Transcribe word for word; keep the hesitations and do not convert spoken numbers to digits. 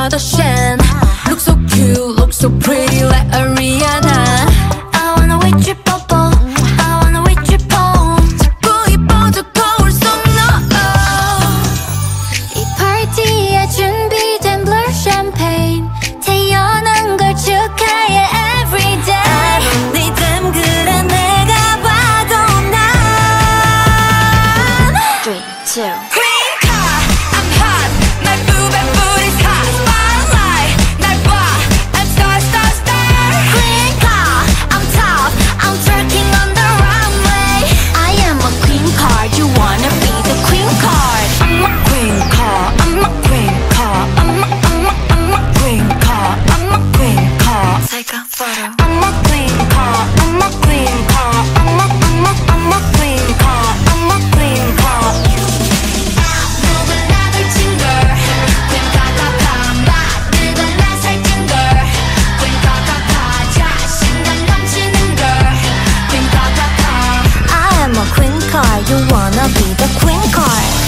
another Shan. Look so cute, look so pretty like Ariana. I wanna with you 뽀뽀, I wanna with you 뽀. 자꾸 이뻐도 거울 속 너. 이 파티에 준비된 blur champagne. 태어난 걸 축하해 everyday. 네 닮그란 내가 봐도 난 three, two You wanna be the queen card.